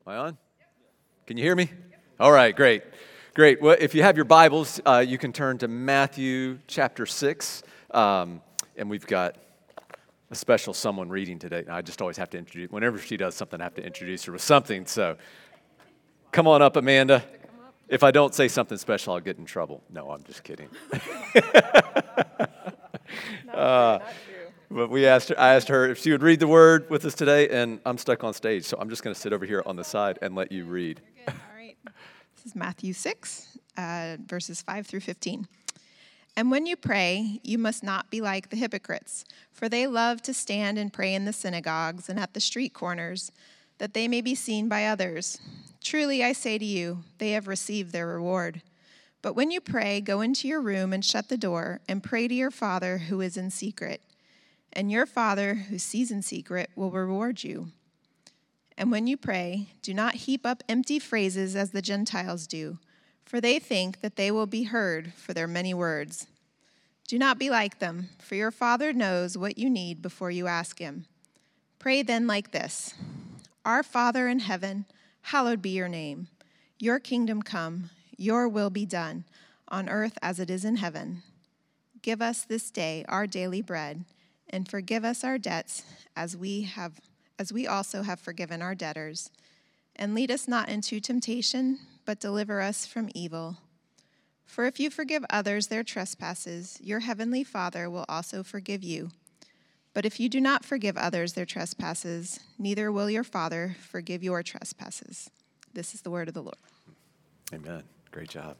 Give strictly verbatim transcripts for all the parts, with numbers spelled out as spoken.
Am I on? Can you hear me? All right, great. Great. Well, if you have your Bibles, uh, you can turn to Matthew chapter six. Um, and we've got a special someone reading today. I just always have to introduce, whenever she does something, I have to introduce her with something. So come on up, Amanda. If I don't say something special, I'll get in trouble. No, I'm just kidding. uh, But we asked her, I asked her if she would read the word with us today, and I'm stuck on stage, so I'm just going to sit over here on the side and let you read. All right. This is Matthew six, uh, verses five through fifteen. And when you pray, you must not be like the hypocrites, for they love to stand and pray in the synagogues and at the street corners, that they may be seen by others. Truly, I say to you, they have received their reward. But when you pray, go into your room and shut the door, and pray to your Father who is in secret. And your Father, who sees in secret, will reward you. And when you pray, do not heap up empty phrases as the Gentiles do, for they think that they will be heard for their many words. Do not be like them, for your Father knows what you need before you ask him. Pray then like this: Our Father in heaven, hallowed be your name. Your kingdom come, your will be done, on earth as it is in heaven. Give us this day our daily bread, and forgive us our debts as we have as we also have forgiven our debtors. And lead us not into temptation, but deliver us from evil. For if you forgive others their trespasses, your heavenly Father will also forgive you. But if you do not forgive others their trespasses, neither will your Father forgive your trespasses. This is the word of the Lord. Amen. Great job.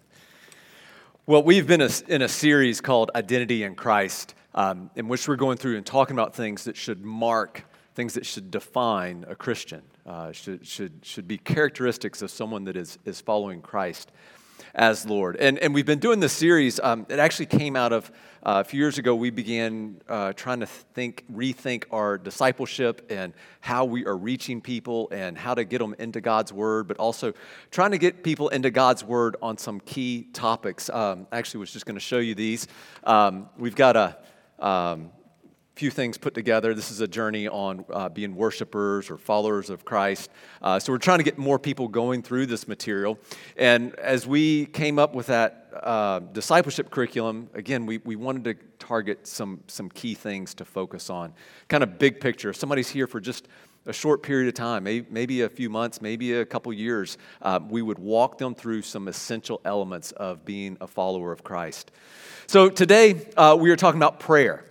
Well, we've been a, in a series called Identity in Christ, um, in which we're going through and talking about things that should mark, things that should define a Christian, uh, should should should be characteristics of someone that is is following Christ as Lord. And and we've been doing this series. Um, it actually came out of uh, a few years ago. We began uh, trying to think, rethink our discipleship and how we are reaching people and how to get them into God's Word, but also trying to get people into God's Word on some key topics. Um, I actually was just going to show you these. Um, we've got a um, few things put together. This is a journey on uh, being worshipers or followers of Christ. Uh, so we're trying to get more people going through this material. And as we came up with that uh, discipleship curriculum, again, we, we wanted to target some, some key things to focus on. Kind of big picture. If somebody's here for just a short period of time, maybe, maybe a few months, maybe a couple years, uh, we would walk them through some essential elements of being a follower of Christ. So today, uh, we are talking about prayer.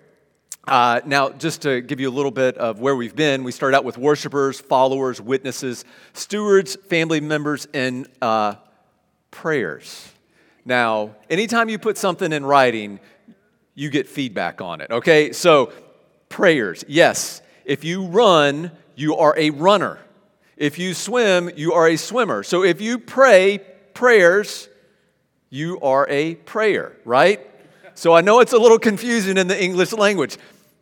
Uh, now, just to give you a little bit of where we've been, we started out with worshipers, followers, witnesses, stewards, family members, and uh, prayers. Now, anytime you put something in writing, you get feedback on it, okay? So, prayers, yes. If you run, you are a runner. If you swim, you are a swimmer. So if you pray prayers, you are a prayer, right? So I know it's a little confusing in the English language.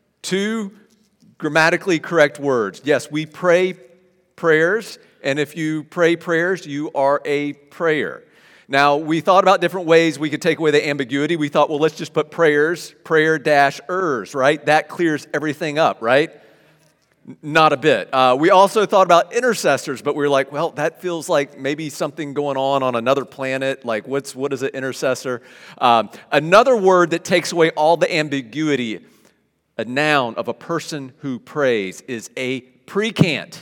Two grammatically correct words. Yes, we pray prayers, and if you pray prayers, you are a prayer. Now, we thought about different ways we could take away the ambiguity. We thought, well, let's just put prayers, prayer dash ers, right? That clears everything up, right? Not a bit. Uh, we also thought about intercessors, but we were like, well, that feels like maybe something going on on another planet. Like, what's what is an intercessor? Um, another word that takes away all the ambiguity, a noun of a person who prays, is a precant.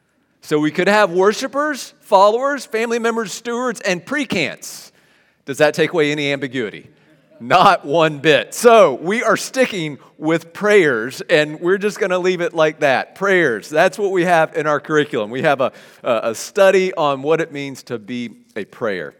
So we could have worshipers, followers, family members, stewards, and precants. Does that take away any ambiguity? Not one bit. So we are sticking with prayers, and we're just going to leave it like that. Prayers. That's what we have in our curriculum. We have a, a study on what it means to be a prayer.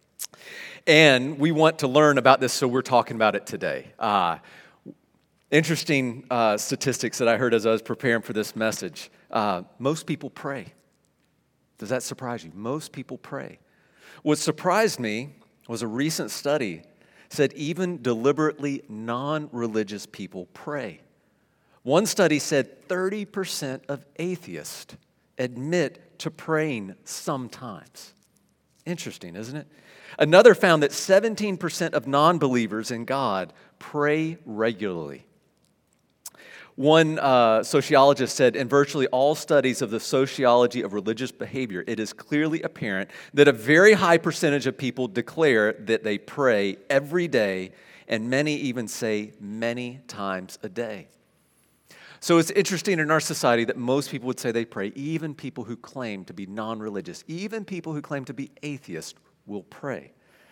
And we want to learn about this, so we're talking about it today. Uh, interesting uh, statistics that I heard as I was preparing for this message. Uh, most people pray. Does that surprise you? Most people pray. What surprised me was a recent study said even deliberately non-religious people pray. One study said thirty percent of atheists admit to praying sometimes. Interesting, isn't it? Another found that seventeen percent of non-believers in God pray regularly. One uh, sociologist said, in virtually all studies of the sociology of religious behavior, it is clearly apparent that a very high percentage of people declare that they pray every day, and many even say many times a day. So it's interesting in our society that most people would say they pray. Even people who claim to be non-religious, even people who claim to be atheists will pray.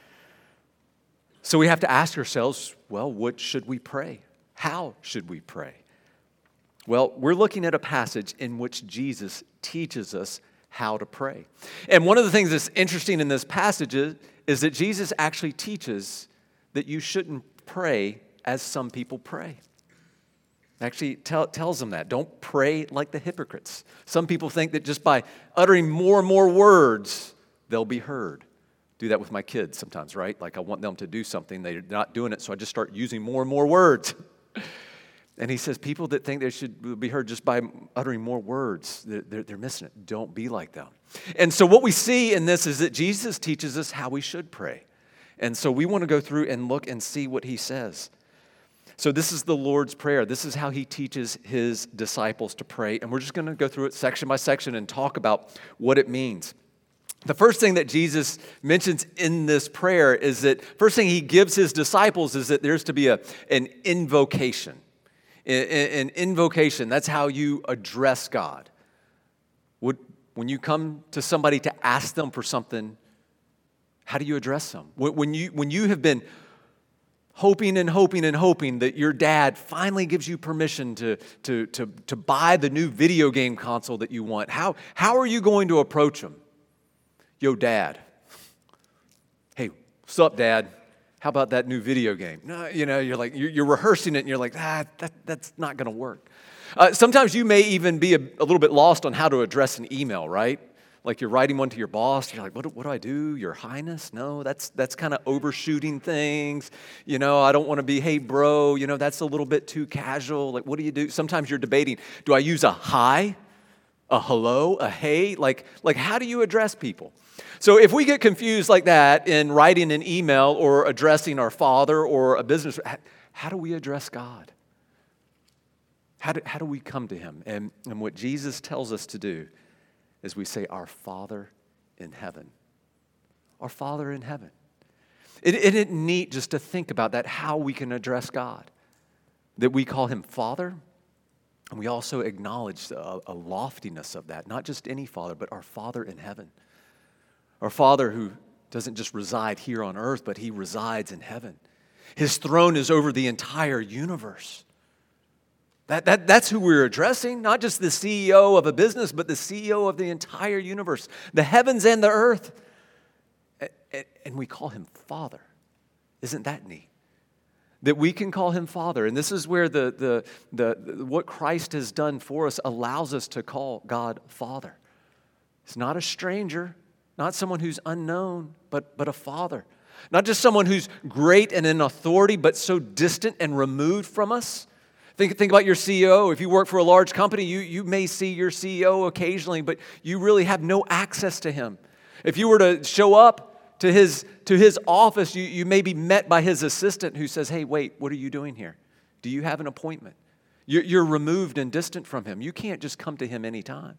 So we have to ask ourselves, well, what should we pray? How should we pray? Well, we're looking at a passage in which Jesus teaches us how to pray. And one of the things that's interesting in this passage is, is that Jesus actually teaches that you shouldn't pray as some people pray. Actually tell, tells them that. Don't pray like the hypocrites. Some people think that just by uttering more and more words, they'll be heard. Do that with my kids sometimes, right? Like I want them to do something, they're not doing it, so I just start using more and more words. And he says people that think they should be heard just by uttering more words, they're, they're missing it. Don't be like them. And so what we see in this is that Jesus teaches us how we should pray. And so we want to go through and look and see what he says. So this is the Lord's Prayer. This is how he teaches his disciples to pray. And we're just going to go through it section by section and talk about what it means. The first thing that Jesus mentions in this prayer is that, first thing he gives his disciples is that there's to be a, an invocation. An invocation, that's how you address God. Would, when you come to somebody to ask them for something, how do you address them? When you, when you have been hoping and hoping and hoping that your dad finally gives you permission to, to, to, to buy the new video game console that you want, how, how are you going to approach him? Yo, Dad. Hey, what's up, Dad? How about that new video game? No, you know, you're like, you're, you're rehearsing it and you're like, ah, that, that's not going to work. Uh, sometimes you may even be a, a little bit lost on how to address an email, right? Like you're writing one to your boss, you're like, what, what do I do? Your Highness? No, that's that's kind of overshooting things. You know, I don't want to be, hey, bro, you know, that's a little bit too casual. Like, what do you do? Sometimes you're debating, do I use a hi, a hello, a hey? Like, like how do you address people? So if we get confused like that in writing an email or addressing our father or a business, how do we address God? How do, how do we come to him? And, and what Jesus tells us to do is we say, our Father in heaven. Our Father in heaven. It, isn't it neat just to think about that, how we can address God? That we call him Father, and we also acknowledge a, a loftiness of that. Not just any Father, but our Father in heaven. Our Father who doesn't just reside here on earth, but he resides in heaven. His throne is over the entire universe. That, that, that's who we're addressing, not just the C E O of a business, but the C E O of the entire universe, the heavens and the earth. And, and we call him Father. Isn't that neat? That we can call him Father. And this is where the, the, the, the what Christ has done for us allows us to call God Father. It's not a stranger. Not someone who's unknown, but, but a father. Not just someone who's great and in authority, but so distant and removed from us. Think, think about your C E O. If you work for a large company, you, you may see your C E O occasionally, but you really have no access to him. If you were to show up to his, to his office, you, you may be met by his assistant who says, hey, wait, what are you doing here? Do you have an appointment? You're, you're removed and distant from him. You can't just come to him anytime.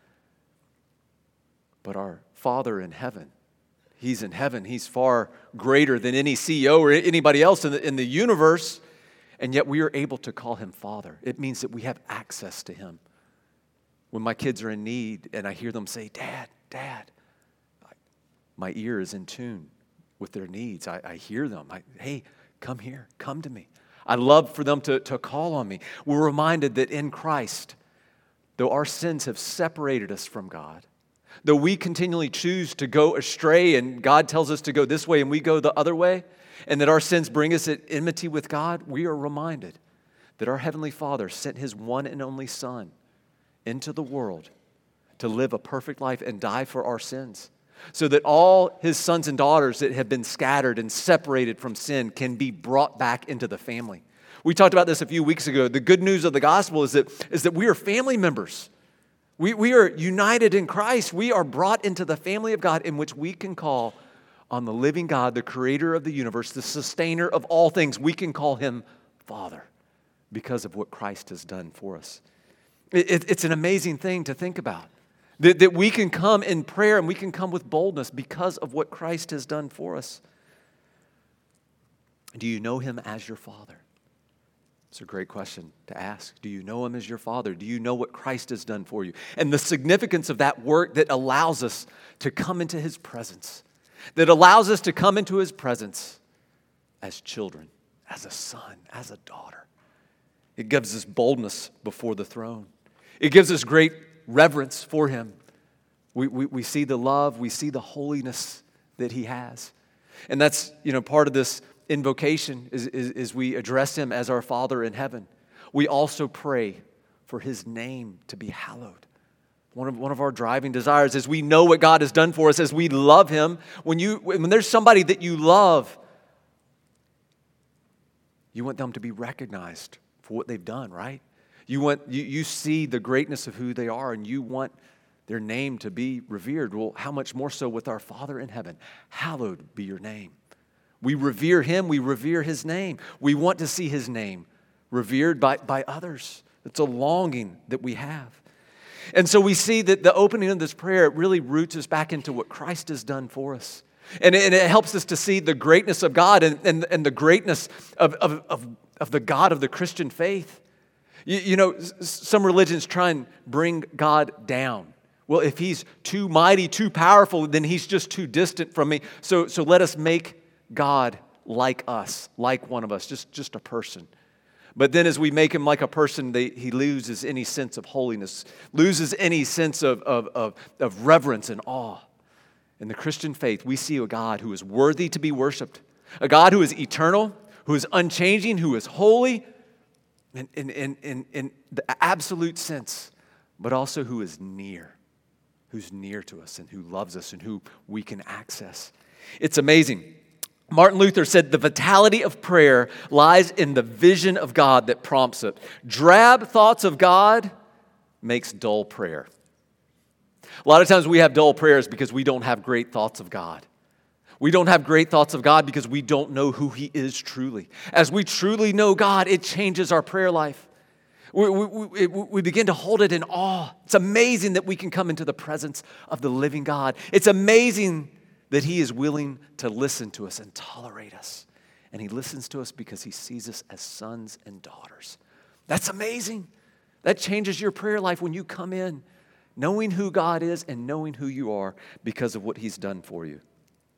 But our Father in heaven, he's in heaven. He's far greater than any C E O or anybody else in the, in the universe. And yet we are able to call him Father. It means that we have access to him. When my kids are in need and I hear them say, Dad, Dad, my ear is in tune with their needs. I, I hear them. I, hey, come here. Come to me. I love for them to, to call on me. We're reminded that in Christ, though our sins have separated us from God, though we continually choose to go astray and God tells us to go this way and we go the other way, and that our sins bring us at enmity with God, we are reminded that our Heavenly Father sent his one and only Son into the world to live a perfect life and die for our sins, so that all his sons and daughters that have been scattered and separated from sin can be brought back into the family. We talked about this a few weeks ago. The good news of the gospel is that, is that we are family members. We, we are united in Christ. We are brought into the family of God in which we can call on the living God, the creator of the universe, the sustainer of all things. We can call him Father because of what Christ has done for us. It, it, it's an amazing thing to think about. That, that we can come in prayer and we can come with boldness because of what Christ has done for us. Do you know him as your Father? It's a great question to ask. Do you know him as your Father? Do you know what Christ has done for you? And the significance of that work that allows us to come into his presence, that allows us to come into his presence as children, as a son, as a daughter. It gives us boldness before the throne. It gives us great reverence for him. We, we, we see the love, we see the holiness that he has. And that's, you know, part of this invocation is, is, is we address him as our Father in heaven. We also pray for his name to be hallowed. One of, one of our driving desires is we know what God has done for us as we love him. When you when there's somebody that you love, you want them to be recognized for what they've done, right? You want you, you see the greatness of who they are, and you want their name to be revered. Well, how much more so with our Father in heaven? Hallowed be your name. We revere him. We revere his name. We want to see his name revered by, by others. It's a longing that we have. And so we see that the opening of this prayer, it really roots us back into what Christ has done for us. And it, and it helps us to see the greatness of God and, and, and the greatness of, of, of, of the God of the Christian faith. You, you know, some religions try and bring God down. Well, if he's too mighty, too powerful, then he's just too distant from me. So, so let us make God like us, like one of us, just, just a person. But then as we make him like a person, they, he loses any sense of holiness, loses any sense of, of, of, of reverence and awe. In the Christian faith, we see a God who is worthy to be worshiped, a God who is eternal, who is unchanging, who is holy in, in, in, in, in the absolute sense, but also who is near, who's near to us and who loves us and who we can access. It's amazing. Martin Luther said the vitality of prayer lies in the vision of God that prompts it. Drab thoughts of God makes dull prayer. A lot of times we have dull prayers because we don't have great thoughts of God. We don't have great thoughts of God because we don't know who he is truly. As we truly know God, it changes our prayer life. We, we, we begin to hold it in awe. It's amazing that we can come into the presence of the living God. It's amazing that he is willing to listen to us and tolerate us. And he listens to us because he sees us as sons and daughters. That's amazing. That changes your prayer life when you come in, knowing who God is and knowing who you are because of what he's done for you.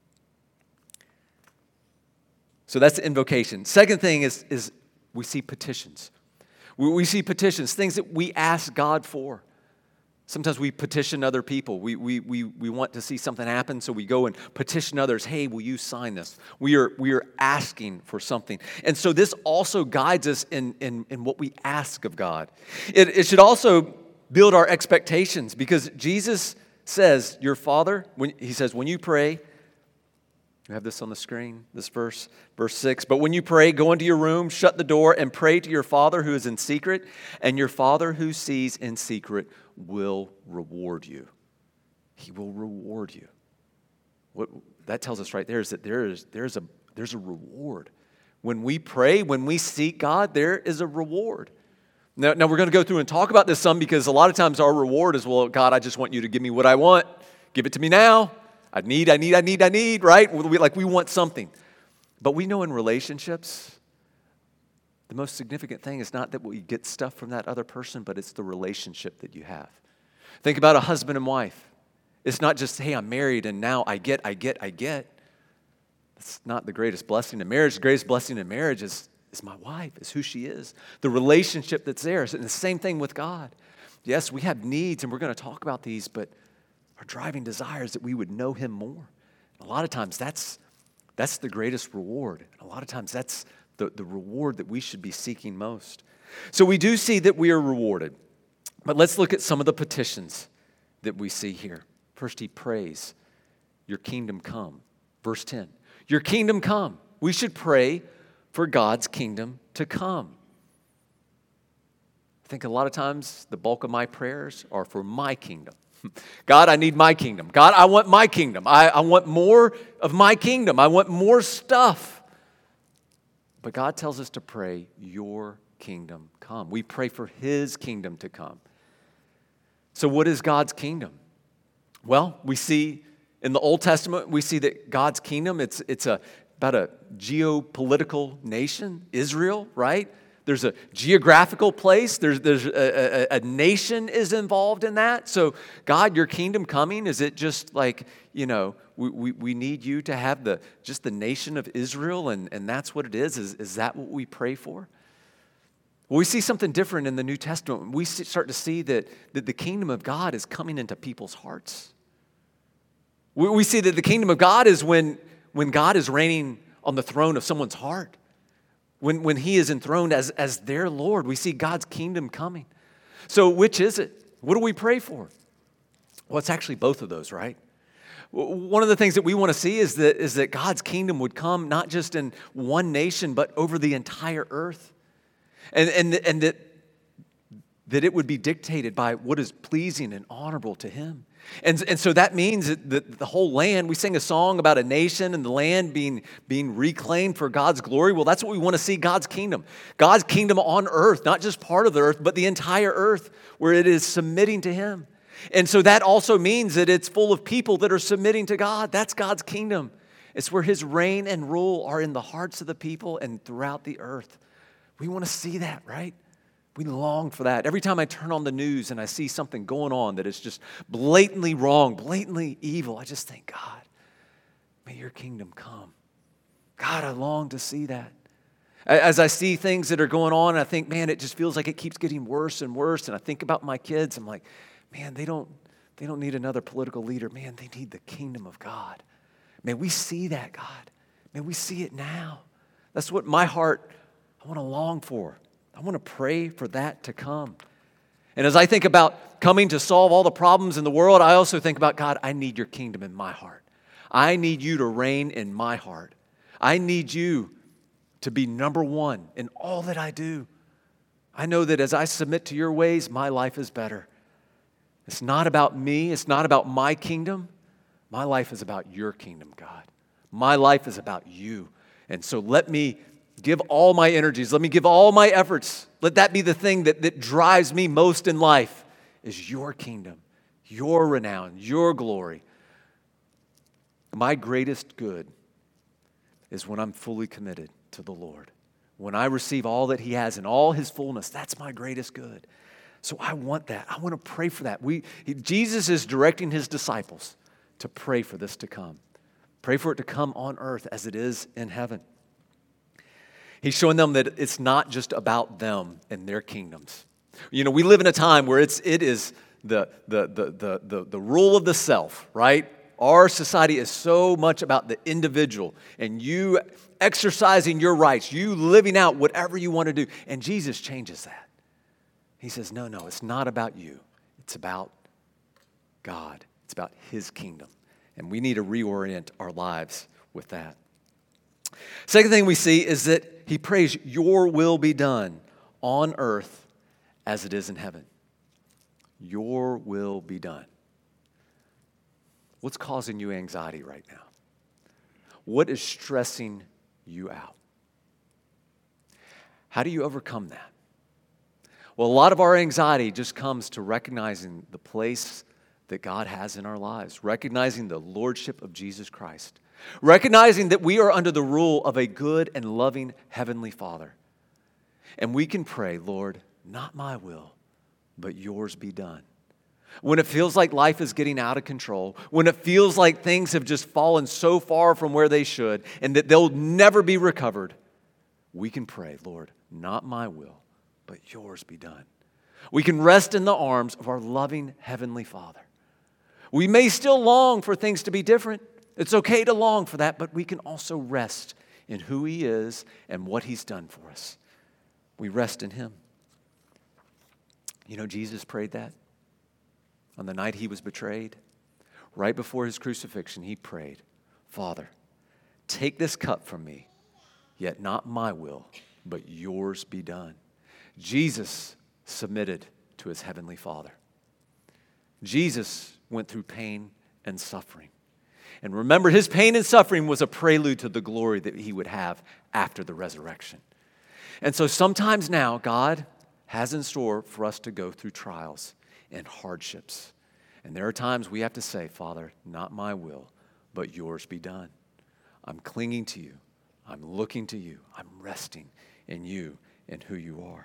So that's the invocation. Second thing is, is we see petitions. We, we see petitions, things that we ask God for. Sometimes we petition other people. We, we, we, we want to see something happen, so we go and petition others. Hey, will you sign this? We are, we are asking for something. And so this also guides us in, in, in what we ask of God. It, it should also build our expectations because Jesus says, your Father, when, he says, when you pray, you have this on the screen, this verse, verse six. But when you pray, go into your room, shut the door, and pray to your Father who is in secret, and your Father who sees in secret will reward you. He will reward you. What that tells us right there is that there is there's a there's a reward. When we pray, when we seek God, there is a reward. Now, now we're going to go through and talk about this some because a lot of times our reward is, well, God, I just want you to give me what I want. Give it to me now. I need, I need, I need, I need, right? We, like we want something. But we know in relationships, the most significant thing is not that we get stuff from that other person, but it's the relationship that you have. Think about a husband and wife. It's not just, hey, I'm married and now I get, I get, I get. That's not the greatest blessing in marriage. The greatest blessing in marriage is, is my wife, is who she is. The relationship that's there. And the same thing with God. Yes, we have needs and we're going to talk about these, but our driving desire is that we would know him more. A lot of times that's that's the greatest reward. A lot of times that's the, the reward that we should be seeking most. So we do see that we are rewarded. But let's look at some of the petitions that we see here. First, he prays, your kingdom come. Verse ten, your kingdom come. We should pray for God's kingdom to come. I think a lot of times the bulk of my prayers are for my kingdom. God, I need my kingdom. God, I want my kingdom. I, I want more of my kingdom. I want more stuff. But God tells us to pray, your kingdom come. We pray for his kingdom to come. So what is God's kingdom? Well, we see in the Old Testament, we see that God's kingdom, it's, it's a, about a geopolitical nation, Israel, right? There's a geographical place. There's, there's a, a, a nation is involved in that. So, God, your kingdom coming, is it just like, you know, we, we, we need you to have the just the nation of Israel, and, and that's what it is? Is, is that what we pray for? Well, we see something different in the New Testament. We start to see that, that the kingdom of God is coming into people's hearts. We, we see that the kingdom of God is when, when God is reigning on the throne of someone's heart. When, when he is enthroned as, as their Lord, we see God's kingdom coming. So which is it? What do we pray for? Well, it's actually both of those, right? One of the things that we want to see is that, is that God's kingdom would come not just in one nation, but over the entire earth. And, and, and that, that it would be dictated by what is pleasing and honorable to him. And, and so that means that the whole land, we sing a song about a nation and the land being, being reclaimed for God's glory. Well, that's what we want to see, God's kingdom. God's kingdom on earth, not just part of the earth, but the entire earth where it is submitting to him. And so that also means that it's full of people that are submitting to God. That's God's kingdom. It's where his reign and rule are in the hearts of the people and throughout the earth. We want to see that, right? We long for that. Every time I turn on the news and I see something going on that is just blatantly wrong, blatantly evil, I just think, God, may your kingdom come. God, I long to see that. As I see things that are going on, I think, man, it just feels like it keeps getting worse and worse. And I think about my kids. I'm like, man, they don't, they don't need another political leader. Man, they need the kingdom of God. May we see that, God. May we see it now. That's what my heart, I want to long for. I want to pray for that to come. And as I think about coming to solve all the problems in the world, I also think about, God, I need your kingdom in my heart. I need you to reign in my heart. I need you to be number one in all that I do. I know that as I submit to your ways, my life is better. It's not about me. It's not about my kingdom. My life is about your kingdom, God. My life is about you. And so let me give all my energies. Let me give all my efforts. Let that be the thing that, that drives me most in life, is your kingdom, your renown, your glory. My greatest good is when I'm fully committed to the Lord. When I receive all that he has in all his fullness, that's my greatest good. So I want that. I want to pray for that. We, he, Jesus is directing his disciples to pray for this to come. Pray for it to come on earth as it is in heaven. He's showing them that it's not just about them and their kingdoms. You know, we live in a time where it's it is the the the the the, the rule of the self, right? Our society is so much about the individual and you exercising your rights, you living out whatever you want to do. And Jesus changes that. He says, no, no, it's not about you. It's about God. It's about his kingdom. And we need to reorient our lives with that. Second thing we see is that he prays, your will be done on earth as it is in heaven. Your will be done. What's causing you anxiety right now? What is stressing you out? How do you overcome that? Well, a lot of our anxiety just comes to recognizing the place that God has in our lives, recognizing the lordship of Jesus Christ. Recognizing that we are under the rule of a good and loving Heavenly Father. And we can pray, Lord, not my will, but yours be done. When it feels like life is getting out of control, when it feels like things have just fallen so far from where they should and that they'll never be recovered, we can pray, Lord, not my will, but yours be done. We can rest in the arms of our loving Heavenly Father. We may still long for things to be different. It's okay to long for that, but we can also rest in who he is and what he's done for us. We rest in him. You know, Jesus prayed that on the night he was betrayed. Right before his crucifixion, he prayed, Father, take this cup from me, yet not my will, but yours be done. Jesus submitted to his heavenly Father. Jesus went through pain and suffering. And remember, his pain and suffering was a prelude to the glory that he would have after the resurrection. And so sometimes now, God has in store for us to go through trials and hardships. And there are times we have to say, Father, not my will, but yours be done. I'm clinging to you. I'm looking to you. I'm resting in you and who you are.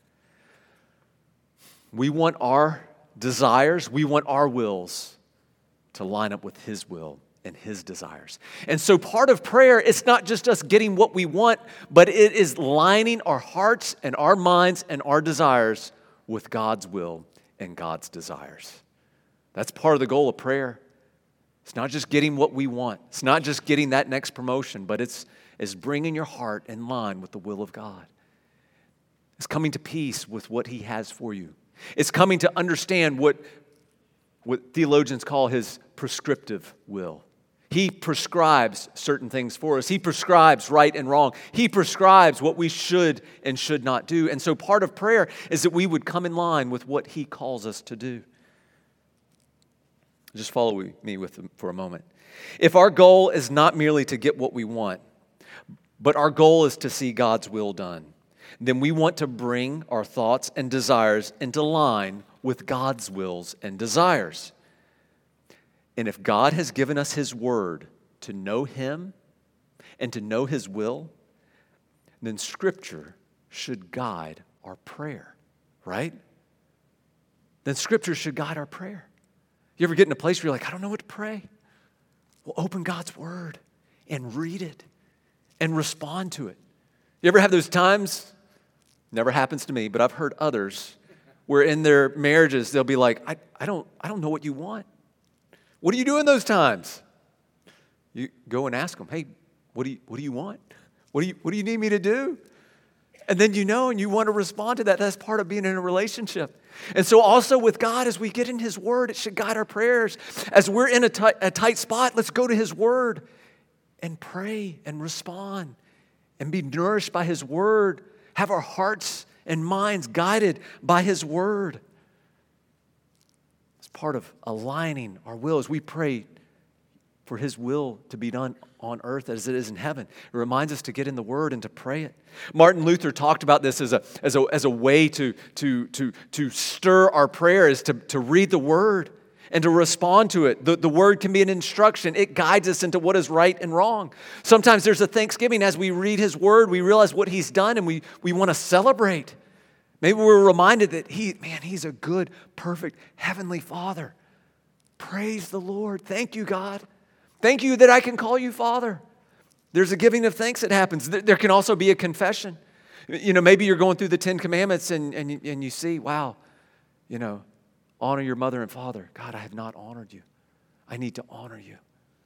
We want our desires, we want our wills to line up with his will and his desires. And so part of prayer, it's not just us getting what we want, but it is lining our hearts and our minds and our desires with God's will and God's desires. That's part of the goal of prayer. It's not just getting what we want. It's not just getting that next promotion, but it's, it's bringing your heart in line with the will of God. It's coming to peace with what he has for you. It's coming to understand what, what theologians call his prescriptive will. He prescribes certain things for us. He prescribes right and wrong. He prescribes what we should and should not do. And so part of prayer is that we would come in line with what he calls us to do. Just follow me with them for a moment. If our goal is not merely to get what we want, but our goal is to see God's will done, then we want to bring our thoughts and desires into line with God's wills and desires. And if God has given us his word to know him and to know his will, then Scripture should guide our prayer, right? Then Scripture should guide our prayer. You ever get in a place where you're like, I don't know what to pray? Well, open God's word and read it and respond to it. You ever have those times? Never happens to me, but I've heard others where in their marriages they'll be like, I, I don't I don't know what you want. What do you do in those times? You go and ask them, hey, what do you what do you want? What do you what do you need me to do? And then you know and you want to respond to that. That's part of being in a relationship. And so also with God, as we get in his word, it should guide our prayers. As we're in a, t- a tight spot, let's go to his word and pray and respond and be nourished by his word. Have our hearts and minds guided by his word. It's part of aligning our will as we pray for his will to be done on earth as it is in heaven. It reminds us to get in the word and to pray it. Martin Luther talked about this as a, as a, as a way to, to, to, to stir our prayer, is to, to read the word and to respond to it. The, the word can be an instruction. It guides us into what is right and wrong. Sometimes there's a thanksgiving as we read his word, we realize what he's done and we, we want to celebrate. Maybe we're reminded that he, man, he's a good, perfect, heavenly Father. Praise the Lord. Thank you, God. Thank you that I can call you Father. There's a giving of thanks that happens. There can also be a confession. You know, maybe you're going through the Ten Commandments and, and, and you see, wow, you know, honor your mother and father. God, I have not honored you. I need to honor you.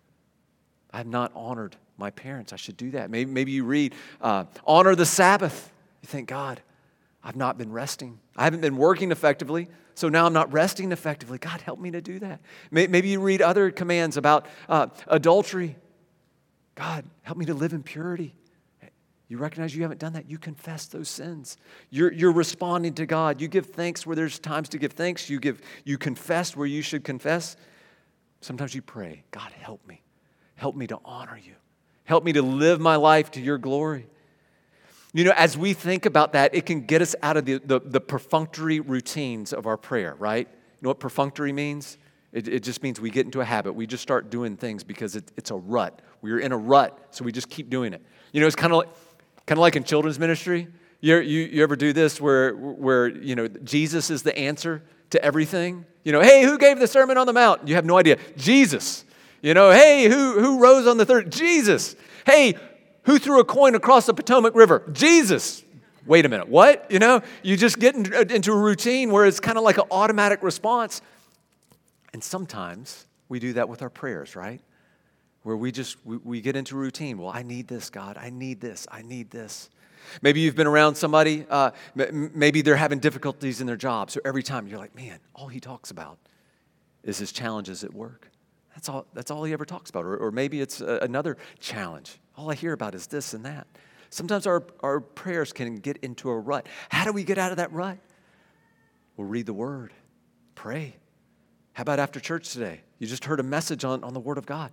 I have not honored my parents. I should do that. Maybe, maybe you read, uh, honor the Sabbath. You think, God, I've not been resting. I haven't been working effectively, so now I'm not resting effectively. God, help me to do that. Maybe you read other commands about uh, adultery. God, help me to live in purity. You recognize you haven't done that. You confess those sins. You're, you're responding to God. You give thanks where there's times to give thanks. You give, you confess where you should confess. Sometimes you pray, God, help me. Help me to honor you. Help me to live my life to your glory. You know, as we think about that, it can get us out of the, the, the perfunctory routines of our prayer, right? You know what perfunctory means? It, it just means we get into a habit. We just start doing things because it, it's a rut. We're in a rut, so we just keep doing it. You know, it's kind of like, kind of like in children's ministry. You, you, you ever do this where, where, you know, Jesus is the answer to everything? You know, hey, who gave the Sermon on the Mount? You have no idea. Jesus. You know, hey, who, who rose on the third? Jesus. Hey, who threw a coin across the Potomac River? Jesus. Wait a minute, what? You know, you just get in, into a routine where it's kind of like an automatic response. And sometimes we do that with our prayers, right? Where we just, we, we get into routine. Well, I need this, God. I need this. I need this. Maybe you've been around somebody, uh, m- maybe they're having difficulties in their job. So every time you're like, man, all he talks about is his challenges at work. That's all, that's all he ever talks about. Or, or maybe it's a, another challenge. All I hear about is this and that. Sometimes our, our prayers can get into a rut. How do we get out of that rut? We'll read the word, pray. How about after church today? You just heard a message on, on the word of God.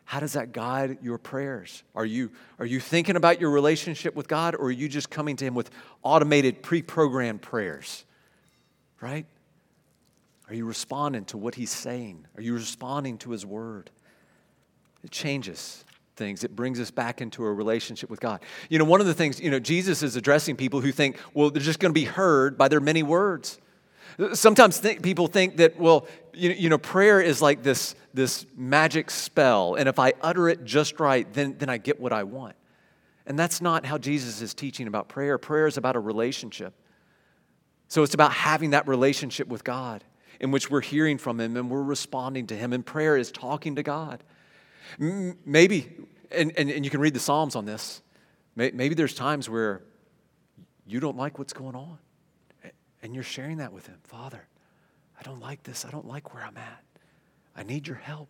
How does that guide your prayers? Are you, are you thinking about your relationship with God, or are you just coming to Him with automated, pre-programmed prayers? Right? Are you responding to what He's saying? Are you responding to His word? It changes things. It brings us back into a relationship with God. You know, one of the things, you know, Jesus is addressing people who think, well, they're just going to be heard by their many words. Sometimes th- people think that, well, you, you know, prayer is like this, this magic spell, and if I utter it just right, then, then I get what I want. And that's not how Jesus is teaching about prayer. Prayer is about a relationship. So it's about having that relationship with God in which we're hearing from Him and we're responding to Him, and prayer is talking to God. Maybe, and, and, and you can read the Psalms on this, maybe there's times where you don't like what's going on. And you're sharing that with Him. Father, I don't like this. I don't like where I'm at. I need your help.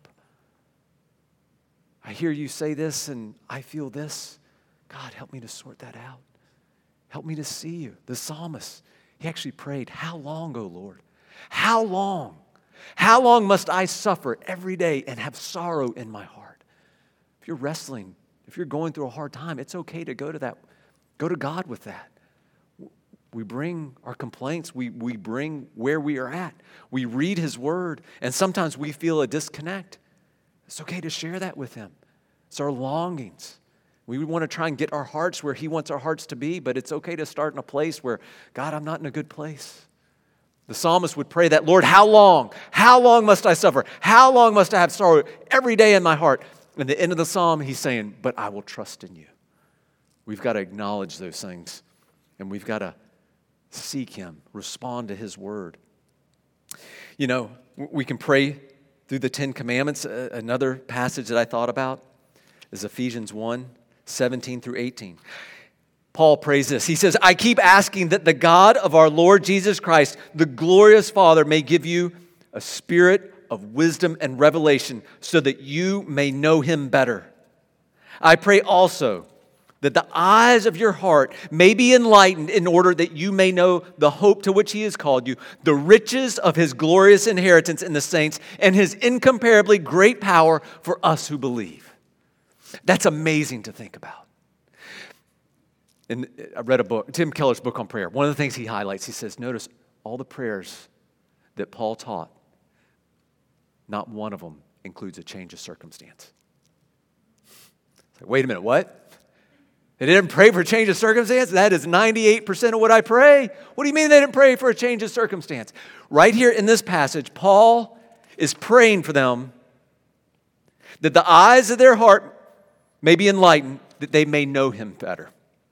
I hear you say this and I feel this. God, help me to sort that out. Help me to see you. The psalmist, he actually prayed, how long, O Lord? How long? How long must I suffer every day and have sorrow in my heart? If you're wrestling, if you're going through a hard time, it's okay to go to that. Go to God with that. We bring our complaints. We, we bring where we are at. We read His word, and sometimes we feel a disconnect. It's okay to share that with Him. It's our longings. We want to try and get our hearts where He wants our hearts to be, but it's okay to start in a place where, God, I'm not in a good place. The psalmist would pray that, Lord, how long? How long must I suffer? How long must I have sorrow every day in my heart? And at the end of the psalm, he's saying, but I will trust in you. We've got to acknowledge those things, and we've got to seek Him, respond to His word. You know, we can pray through the Ten Commandments. Another passage that I thought about is Ephesians one, seventeen through eighteen. Paul prays this. He says, I keep asking that the God of our Lord Jesus Christ, the glorious Father, may give you a spirit of wisdom and revelation so that you may know Him better. I pray also that the eyes of your heart may be enlightened in order that you may know the hope to which He has called you, the riches of His glorious inheritance in the saints, and His incomparably great power for us who believe. That's amazing to think about. And I read a book, Tim Keller's book on prayer. One of the things he highlights, he says, notice all the prayers that Paul taught, not one of them includes a change of circumstance. It's like, wait a minute, what? They didn't pray for a change of circumstance? That is ninety-eight percent of what I pray. What do you mean they didn't pray for a change of circumstance? Right here in this passage, Paul is praying for them that the eyes of their heart may be enlightened, that they may know Him better.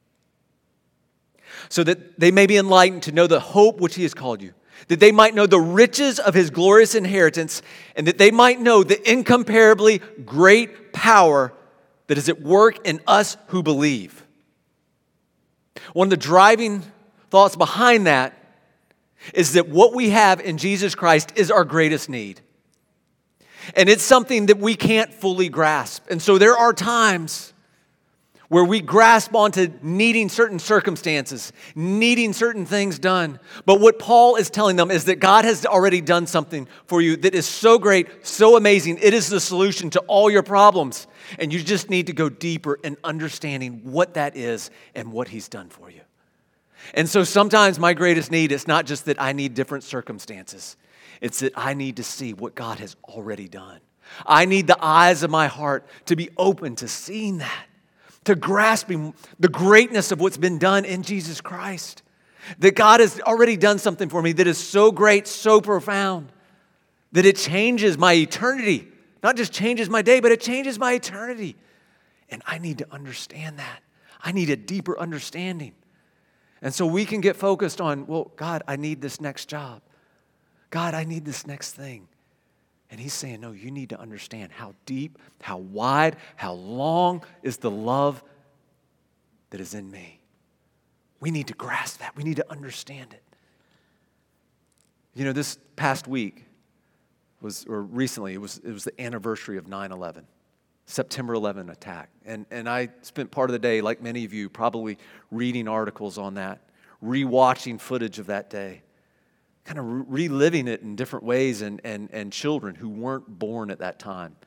So that they may be enlightened to know the hope which He has called you, that they might know the riches of His glorious inheritance, and that they might know the incomparably great power that is at work in us who believe. One of the driving thoughts behind that is that what we have in Jesus Christ is our greatest need. And it's something that we can't fully grasp. And so there are times where we grasp onto needing certain circumstances, needing certain things done. But what Paul is telling them is that God has already done something for you that is so great, so amazing. It is the solution to all your problems. And you just need to go deeper in understanding what that is and what He's done for you. And so sometimes my greatest need is not just that I need different circumstances. It's that I need to see what God has already done. I need the eyes of my heart to be open to seeing that, to grasping the greatness of what's been done in Jesus Christ. That God has already done something for me that is so great, so profound, that it changes my eternity. Not just changes my day, but it changes my eternity. And I need to understand that. I need a deeper understanding. And so we can get focused on, well, God, I need this next job. God, I need this next thing. And He's saying, no, you need to understand how deep, how wide, how long is the love that is in me. We need to grasp that. We need to understand it. You know, this past week was, or recently, it was it was the anniversary of nine eleven, September eleventh attack. And, and I spent part of the day, like many of you, probably reading articles on that, rewatching footage of that day, kind of reliving it in different ways, and, and, and children who weren't born at that time,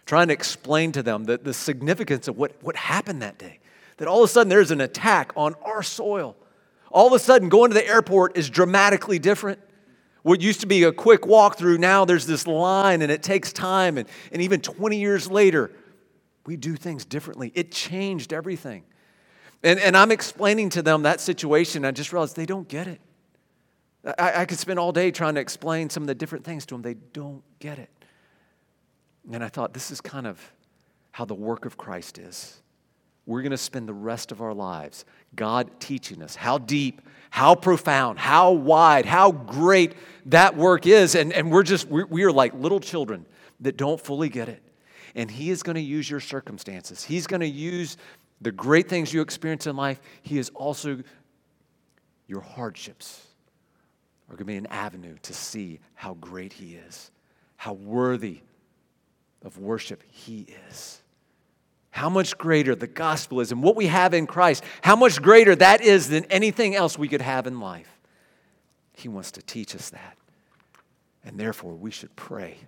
trying to explain to them the, the significance of what, what happened that day. That all of a sudden there's an attack on our soil. All of a sudden going to the airport is dramatically different. What used to be a quick walk through, now there's this line and it takes time. And, and even twenty years later, we do things differently. It changed everything. And, and I'm explaining to them that situation. I just realized they don't get it. I, I could spend all day trying to explain some of the different things to them. They don't get it. And I thought, this is kind of how the work of Christ is. We're going to spend the rest of our lives, God teaching us how deep, how profound, how wide, how great that work is. And, and we're just, we're, we are like little children that don't fully get it. And He is going to use your circumstances. He's going to use the great things you experience in life. He is also, your hardships are going to be an avenue to see how great He is, how worthy of worship He is. How much greater the gospel is and what we have in Christ, how much greater that is than anything else we could have in life. He wants to teach us that. And therefore, we should pray.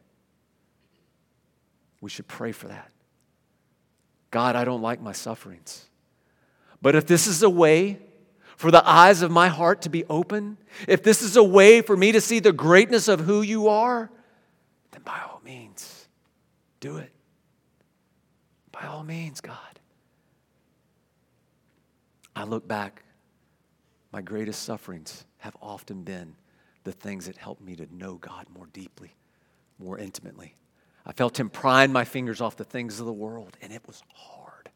We should pray for that. God, I don't like my sufferings. But if this is a way for the eyes of my heart to be open, if this is a way for me to see the greatness of who You are, then by all means, do it. By all means, God. I look back, my greatest sufferings have often been the things that helped me to know God more deeply, more intimately. I felt Him prying my fingers off the things of the world, and it was hard.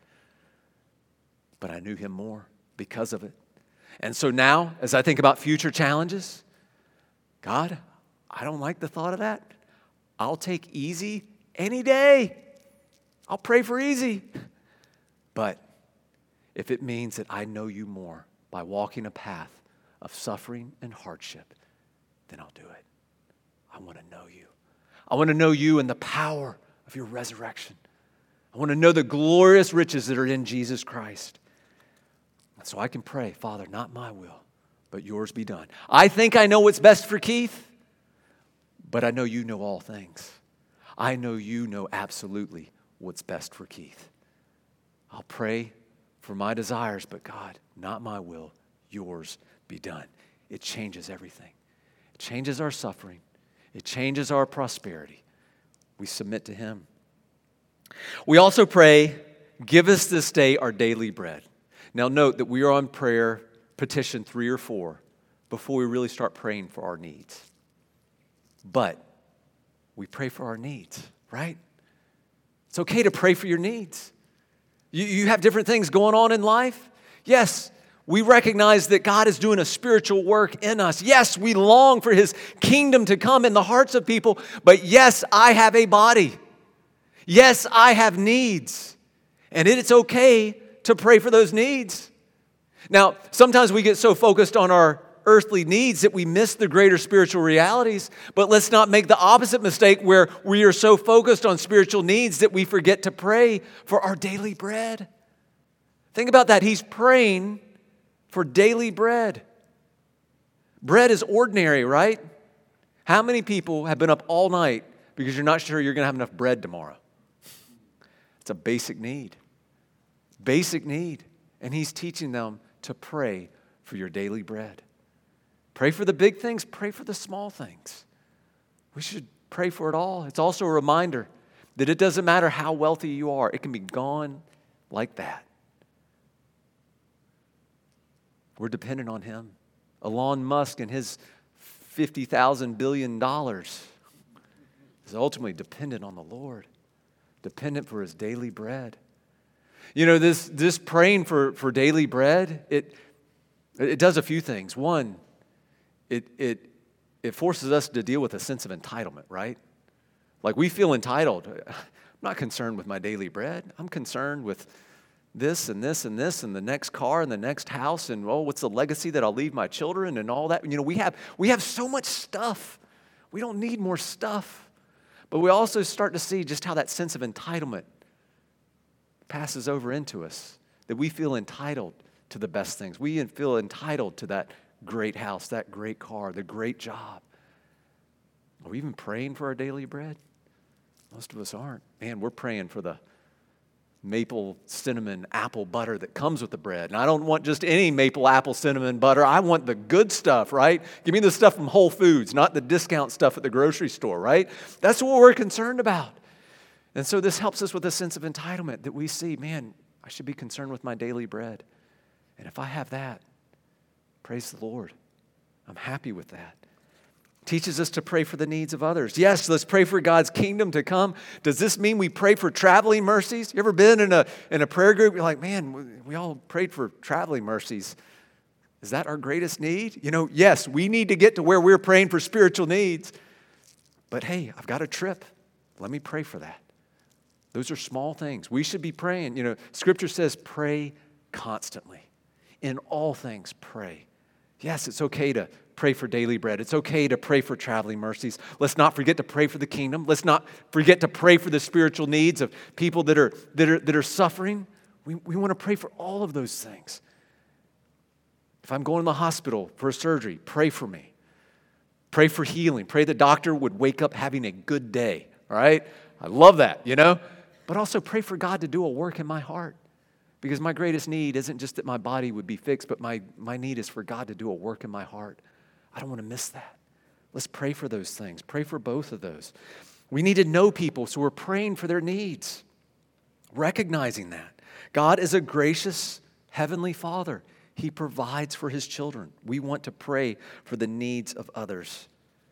But I knew Him more because of it. And so now, as I think about future challenges, God, I don't like the thought of that. I'll take easy any day. I'll pray for easy. But if it means that I know You more by walking a path of suffering and hardship, then I'll do it. I want to know You. I want to know You and the power of Your resurrection. I want to know the glorious riches that are in Jesus Christ. And so I can pray, Father, not my will, but Yours be done. I think I know what's best for Keith, but I know You know all things. I know You know absolutely what's best for Keith. I'll pray for my desires, but God, not my will, Yours be done. It changes everything. It changes our suffering. It changes our prosperity. We submit to Him. We also pray, give us this day our daily bread. Now note that we are on prayer petition three or four before we really start praying for our needs. But we pray for our needs, right? It's okay to pray for your needs. You, you have different things going on in life. Yes, we recognize that God is doing a spiritual work in us. Yes, we long for His kingdom to come in the hearts of people. But yes, I have a body. Yes, I have needs. And it's okay to pray for those needs. Now, sometimes we get so focused on our earthly needs that we miss the greater spiritual realities. But let's not make the opposite mistake where we are so focused on spiritual needs that we forget to pray for our daily bread. Think about that. He's praying for daily bread. Bread is ordinary, right? How many people have been up all night because you're not sure you're going to have enough bread tomorrow? It's a basic need. Basic need. And He's teaching them to pray for your daily bread. Pray for the big things, pray for the small things. We should pray for it all. It's also a reminder that it doesn't matter how wealthy you are, it can be gone like that. We're dependent on Him. Elon Musk and his fifty thousand billion dollars is ultimately dependent on the Lord, dependent for His daily bread. You know, this, this praying for, for daily bread, it, it does a few things. One, It, it, it forces us to deal with a sense of entitlement, right? Like we feel entitled. I'm not concerned with my daily bread. I'm concerned with this and this and this and the next car and the next house and, oh, what's the legacy that I'll leave my children and all that. You know, we have, we have so much stuff. We don't need more stuff. But we also start to see just how that sense of entitlement passes over into us, that we feel entitled to the best things. We feel entitled to that great house, that great car, the great job. Are we even praying for our daily bread? Most of us aren't. Man, we're praying for the maple, cinnamon, apple butter that comes with the bread. And I don't want just any maple, apple, cinnamon butter. I want the good stuff, right? Give me the stuff from Whole Foods, not the discount stuff at the grocery store, right? That's what we're concerned about. And so this helps us with a sense of entitlement that we see, man, I should be concerned with my daily bread. And if I have that, praise the Lord. I'm happy with that. Teaches us to pray for the needs of others. Yes, let's pray for God's kingdom to come. Does this mean we pray for traveling mercies? You ever been in a in a prayer group? You're like, man, we all prayed for traveling mercies. Is that our greatest need? You know, yes, we need to get to where we're praying for spiritual needs. But hey, I've got a trip. Let me pray for that. Those are small things. We should be praying. You know, Scripture says pray constantly. In all things, pray. Yes, it's okay to pray for daily bread. It's okay to pray for traveling mercies. Let's not forget to pray for the kingdom. Let's not forget to pray for the spiritual needs of people that are that are that are suffering. We, we want to pray for all of those things. If I'm going to the hospital for a surgery, pray for me. Pray for healing. Pray the doctor would wake up having a good day. All right? I love that, you know? But also pray for God to do a work in my heart. Because my greatest need isn't just that my body would be fixed, but my, my need is for God to do a work in my heart. I don't want to miss that. Let's pray for those things. Pray for both of those. We need to know people, so we're praying for their needs. Recognizing that. God is a gracious Heavenly Father. He provides for His children. We want to pray for the needs of others.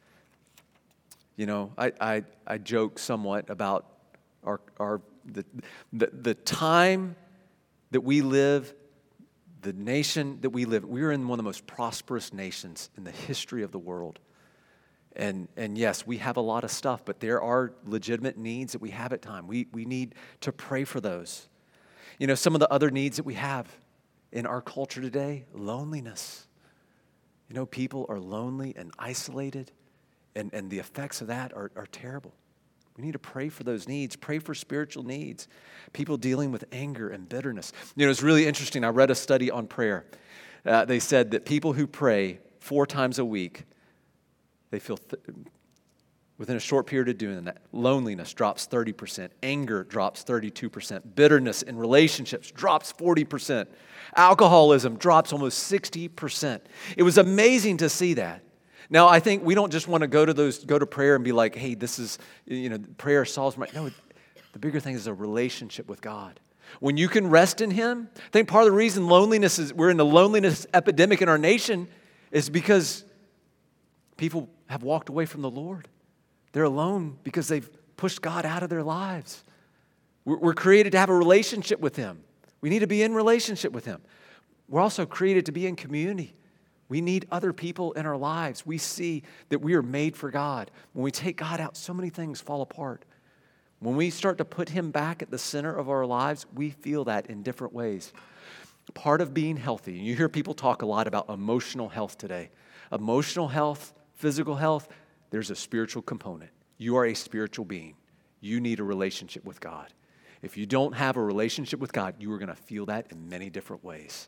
You know, I, I, I joke somewhat about our, our the, the, the time that we live, the nation that we live, we are in one of the most prosperous nations in the history of the world. And and yes, we have a lot of stuff, but there are legitimate needs that we have at times. We, we need to pray for those. You know, some of the other needs that we have in our culture today, loneliness. You know, people are lonely and isolated, and, and the effects of that are, are terrible. We need to pray for those needs, pray for spiritual needs. People dealing with anger and bitterness. You know, it's really interesting. I read a study on prayer. Uh, they said that people who pray four times a week, they feel, th- within a short period of doing that, loneliness drops thirty percent, anger drops thirty-two percent, bitterness in relationships drops forty percent, alcoholism drops almost sixty percent. It was amazing to see that. Now, I think we don't just want to go to those, go to prayer and be like, hey, this is, you know, prayer solves my, no, the bigger thing is a relationship with God. When you can rest in Him, I think part of the reason loneliness is, we're in the loneliness epidemic in our nation is because people have walked away from the Lord. They're alone because they've pushed God out of their lives. We're, we're created to have a relationship with Him. We need to be in relationship with Him. We're also created to be in community. We need other people in our lives. We see that we are made for God. When we take God out, so many things fall apart. When we start to put Him back at the center of our lives, we feel that in different ways. Part of being healthy, and you hear people talk a lot about emotional health today. Emotional health, physical health, there's a spiritual component. You are a spiritual being. You need a relationship with God. If you don't have a relationship with God, you are going to feel that in many different ways.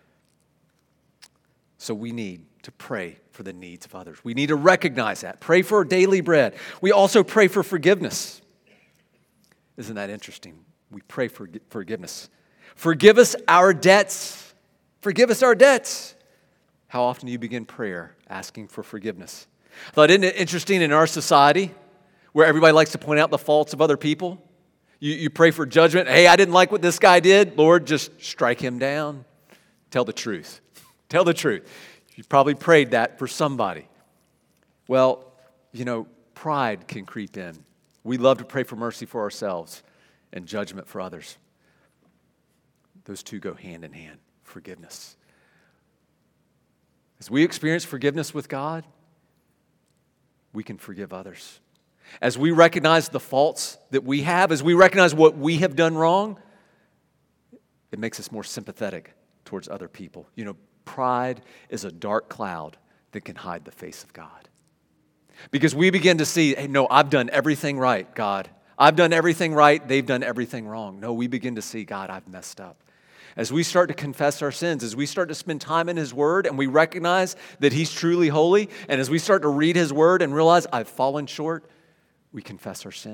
So we need to pray for the needs of others. We need to recognize that. Pray for our daily bread. We also pray for forgiveness. Isn't that interesting? We pray for forgiveness. Forgive us our debts. Forgive us our debts. How often do you begin prayer asking for forgiveness? I thought, isn't it interesting in our society where everybody likes to point out the faults of other people? You, you pray for judgment. Hey, I didn't like what this guy did. Lord, just strike him down. Tell the truth. Tell the truth. You probably prayed that for somebody. Well, you know, pride can creep in. We love to pray for mercy for ourselves and judgment for others. Those two go hand in hand. Forgiveness. As we experience forgiveness with God, we can forgive others. As we recognize the faults that we have, as we recognize what we have done wrong, it makes us more sympathetic towards other people. You know, pride is a dark cloud that can hide the face of God. Because we begin to see, hey, no, I've done everything right, God. I've done everything right, they've done everything wrong. No, we begin to see, God, I've messed up. As we start to confess our sins, as we start to spend time in His Word and we recognize that He's truly holy, and as we start to read His Word and realize I've fallen short, we confess our sins.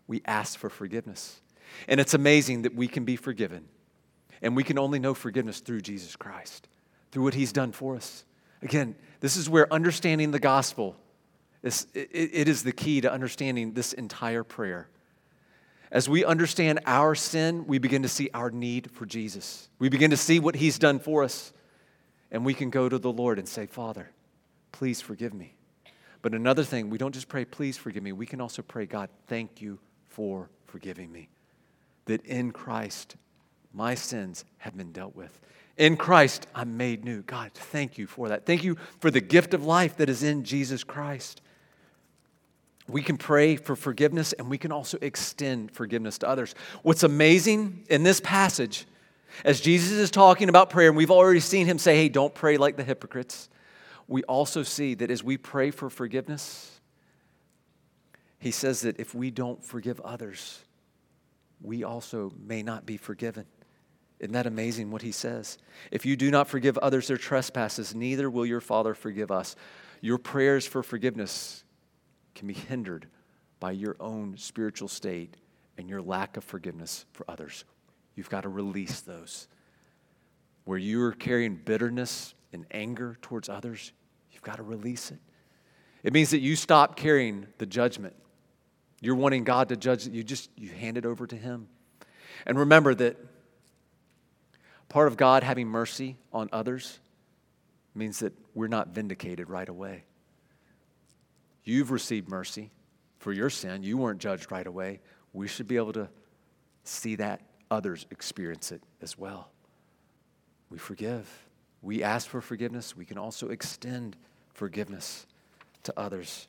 We ask for forgiveness. And it's amazing that we can be forgiven. And we can only know forgiveness through Jesus Christ, through what he's done for us. Again, this is where understanding the gospel, is, it, it is the key to understanding this entire prayer. As we understand our sin, we begin to see our need for Jesus. We begin to see what he's done for us. And we can go to the Lord and say, Father, please forgive me. But another thing, we don't just pray, please forgive me. We can also pray, God, thank you for forgiving me. That in Christ, my sins have been dealt with. In Christ, I'm made new. God, thank you for that. Thank you for the gift of life that is in Jesus Christ. We can pray for forgiveness, and we can also extend forgiveness to others. What's amazing in this passage, as Jesus is talking about prayer, and we've already seen him say, hey, don't pray like the hypocrites. We also see that as we pray for forgiveness, he says that if we don't forgive others, we also may not be forgiven. Isn't that amazing what he says? If you do not forgive others their trespasses, neither will your Father forgive us. Your prayers for forgiveness can be hindered by your own spiritual state and your lack of forgiveness for others. You've got to release those. Where you're carrying bitterness and anger towards others, you've got to release it. It means that you stop carrying the judgment. You're wanting God to judge it. You just, you hand it over to him. And remember that part of God having mercy on others means that we're not vindicated right away. You've received mercy for your sin. You weren't judged right away. We should be able to see that others experience it as well. We forgive. We ask for forgiveness. We can also extend forgiveness to others.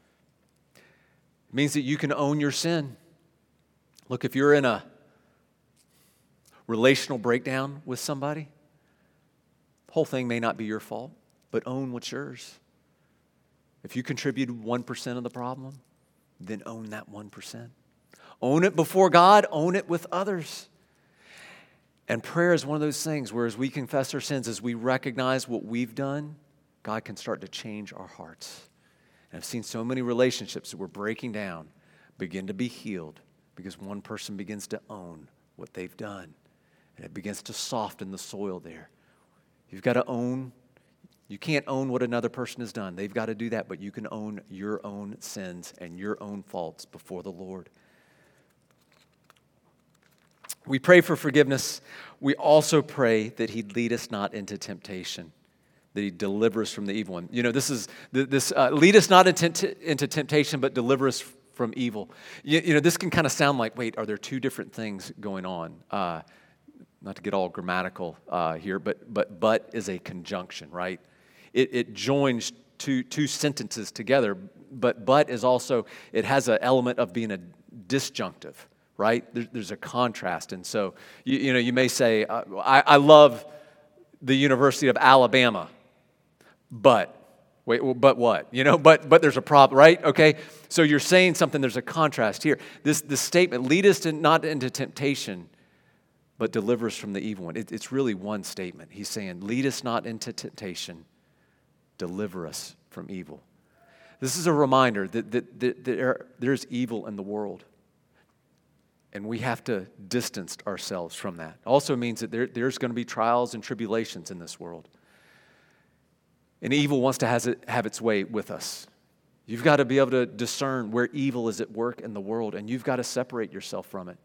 It means that you can own your sin. Look, if you're in a relational breakdown with somebody, the whole thing may not be your fault, but own what's yours. If you contributed one percent of the problem, then own that one percent. Own it before God, own it with others. And prayer is one of those things where as we confess our sins, as we recognize what we've done, God can start to change our hearts. And I've seen so many relationships that were breaking down begin to be healed because one person begins to own what they've done. And it begins to soften the soil there. You've got to own, you can't own what another person has done. They've got to do that, but you can own your own sins and your own faults before the Lord. We pray for forgiveness. We also pray that he'd lead us not into temptation, that he'd deliver us from the evil one. You know, this is, this uh, lead us not into, into temptation, but deliver us from evil. You, you know, this can kind of sound like, wait, are there two different things going on? Uh, not to get all grammatical uh, here, but but but is a conjunction, right? It, it joins two, two sentences together, but but is also, it has an element of being a disjunctive. Right? There, there's a contrast. And so, you, you know, you may say, uh, I, I love the University of Alabama, but, wait, well, but what? You know, but but there's a problem, right? Okay, so you're saying something, there's a contrast here. This, this statement, lead us to, not into temptation, but deliver us from the evil one. It, it's really one statement. He's saying, lead us not into temptation, deliver us from evil. This is a reminder that, that, that there, there's evil in the world. And we have to distance ourselves from that. Also means that there, there's going to be trials and tribulations in this world. And evil wants to has it, have its way with us. You've got to be able to discern where evil is at work in the world, and you've got to separate yourself from it.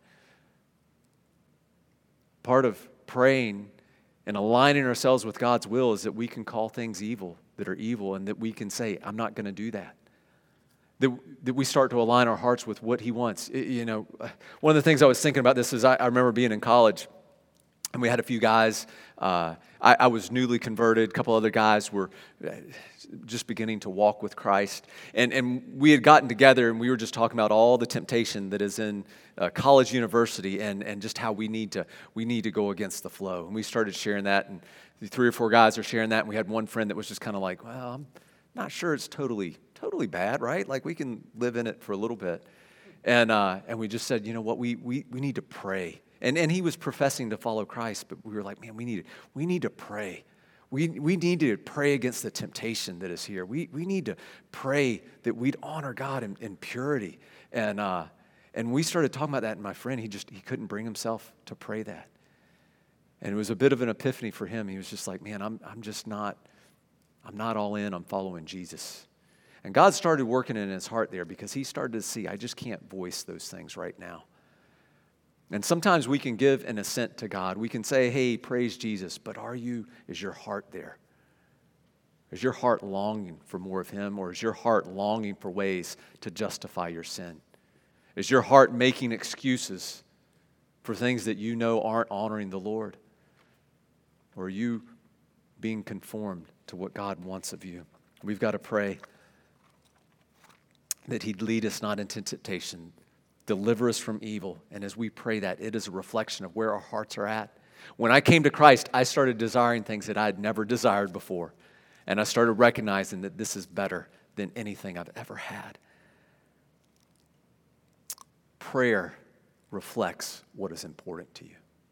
Part of praying and aligning ourselves with God's will is that we can call things evil that are evil, and that we can say, I'm not going to do that. That, that we start to align our hearts with what he wants. It, you know, one of the things I was thinking about this is I, I remember being in college, and we had a few guys. Uh, I, I was newly converted. A couple other guys were just beginning to walk with Christ. And, and we had gotten together, and we were just talking about all the temptation that is in uh, college university and, and just how we need to we need to go against the flow. And we started sharing that, and three or four guys are sharing that, and we had one friend that was just kind of like, well, I'm not sure it's totally totally bad, right? Like we can live in it for a little bit. And uh, and we just said, you know what, we we we need to pray. And and he was professing to follow Christ, but we were like, man, we need we need to pray. We we need to pray against the temptation that is here. We we need to pray that we'd honor God in, in purity. And uh And we started talking about that, and my friend, he just, he couldn't bring himself to pray that. And it was a bit of an epiphany for him. He was just like, man, I'm, I'm just not, I'm not all in. I'm following Jesus. And God started working in his heart there because he started to see, I just can't voice those things right now. And sometimes we can give an assent to God. We can say, hey, praise Jesus, but are you, is your heart there? Is your heart longing for more of him, or is your heart longing for ways to justify your sin? Is your heart making excuses for things that you know aren't honoring the Lord? Or are you being conformed to what God wants of you? We've got to pray that he'd lead us not into temptation, deliver us from evil. And as we pray that, it is a reflection of where our hearts are at. When I came to Christ, I started desiring things that I had never desired before. And I started recognizing that this is better than anything I've ever had. Prayer reflects what is important to you.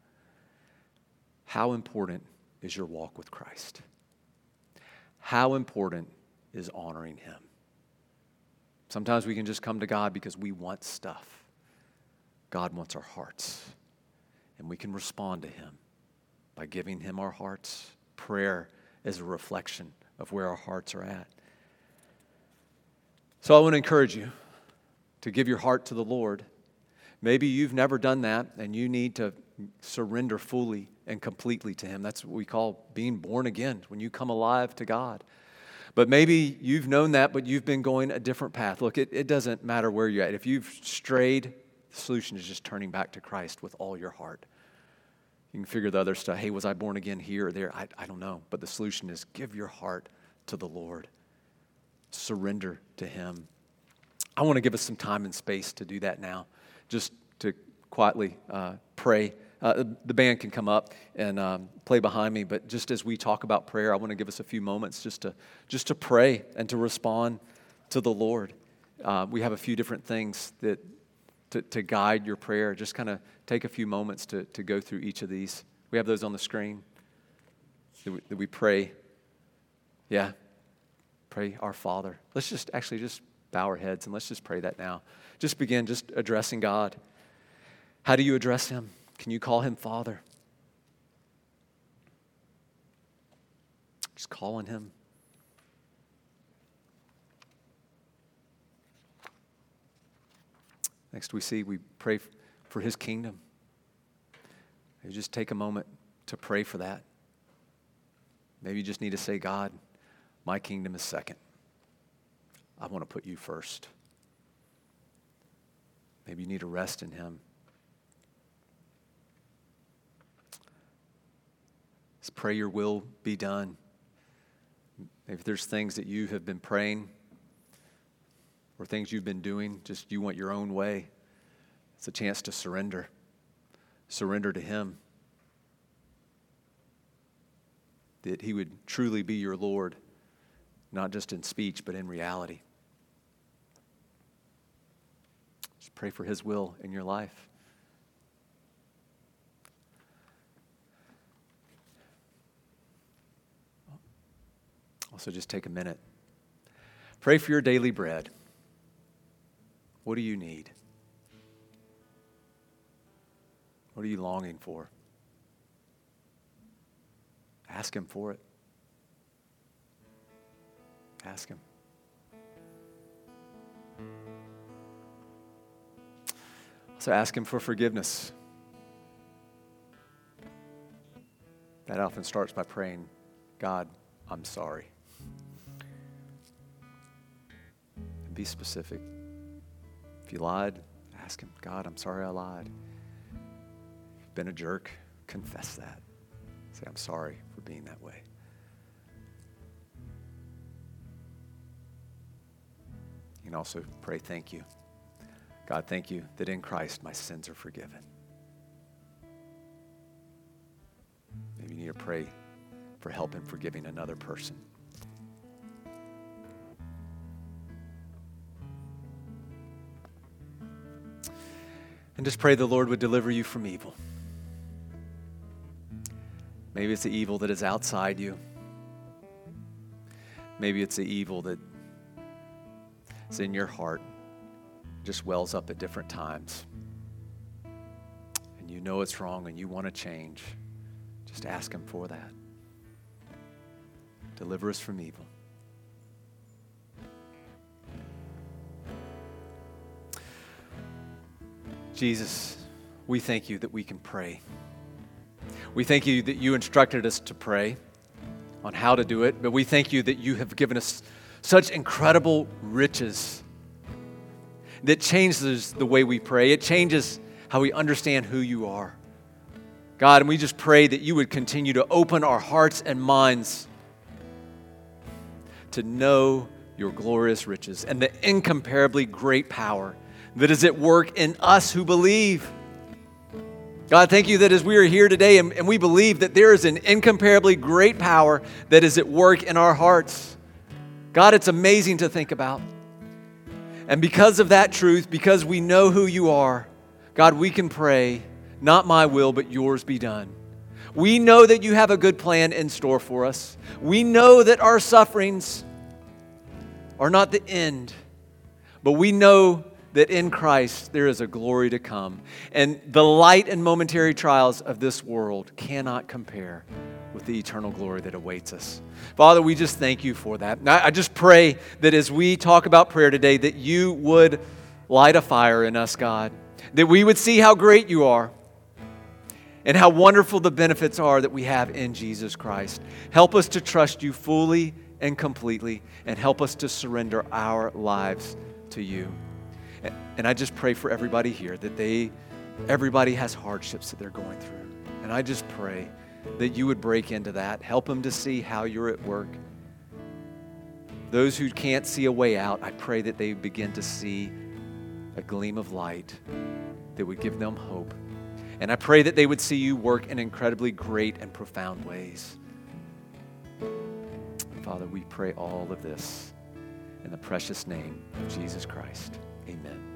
How important is your walk with Christ? How important is honoring him? Sometimes we can just come to God because we want stuff. God wants our hearts. And we can respond to him by giving him our hearts. Prayer is a reflection of where our hearts are at. So I want to encourage you to give your heart to the Lord. Maybe you've never done that and you need to surrender fully and completely to him. That's what we call being born again, when you come alive to God. But maybe you've known that, but you've been going a different path. Look, it, it doesn't matter where you're at. If you've strayed, the solution is just turning back to Christ with all your heart. You can figure the other stuff. Hey, was I born again here or there? I, I don't know. But the solution is give your heart to the Lord. Surrender to him. I want to give us some time and space to do that now. Just to quietly uh, pray. Uh, the band can come up and um, play behind me, but just as we talk about prayer, I want to give us a few moments just to just to pray and to respond to the Lord. Uh, we have a few different things that to, to guide your prayer. Just kind of take a few moments to, to go through each of these. We have those on the screen. That we, that we pray. Yeah, pray our Father. Let's just actually just bow our heads and let's just pray that now. Just begin just addressing God. How do you address him? Can you call him Father? Just calling him. Next we see we pray for his kingdom. You just take a moment to pray for that. Maybe you just need to say, God, my kingdom is second. I want to put you first. Maybe you need to rest in him. Just pray your will be done. Maybe there's things that you have been praying or things you've been doing, just you want your own way. It's a chance to surrender. Surrender to him. That he would truly be your Lord, not just in speech, but in reality. Just pray for his will in your life. Also, just take a minute. Pray for your daily bread. What do you need? What are you longing for? Ask him for it. Ask him. Also ask him for forgiveness. That often starts by praying, God, I'm sorry. And be specific. If you lied, ask him, God, I'm sorry I lied. If you've been a jerk, confess that. Say, I'm sorry for being that way. You can also pray, thank you. God, thank you that in Christ my sins are forgiven. Maybe you need to pray for help in forgiving another person. And just pray the Lord would deliver you from evil. Maybe it's the evil that is outside you. Maybe it's the evil that is in your heart. just wells up at different times, and you know it's wrong and you want to change, just ask him for that. Deliver us from evil. Jesus, we thank you that we can pray. We thank you that you instructed us to pray on how to do it, but we thank you that you have given us such incredible riches that changes the way we pray. It changes how we understand who you are. God, and we just pray that you would continue to open our hearts and minds to know your glorious riches and the incomparably great power that is at work in us who believe. God, thank you that as we are here today and, and we believe that there is an incomparably great power that is at work in our hearts. God, it's amazing to think about. And because of that truth, because we know who you are, God, we can pray, not my will, but yours be done. We know that you have a good plan in store for us. We know that our sufferings are not the end, but we know that in Christ there is a glory to come. And the light and momentary trials of this world cannot compare with the eternal glory that awaits us. Father, we just thank you for that. And I just pray that as we talk about prayer today, that you would light a fire in us, God, that we would see how great you are and how wonderful the benefits are that we have in Jesus Christ. Help us to trust you fully and completely, and help us to surrender our lives to you. And I just pray for everybody here that they, everybody has hardships that they're going through. And I just pray that you would break into that. Help them to see how you're at work. Those who can't see a way out, I pray that they begin to see a gleam of light that would give them hope. And I pray that they would see you work in incredibly great and profound ways. Father, we pray all of this in the precious name of Jesus Christ. Amen.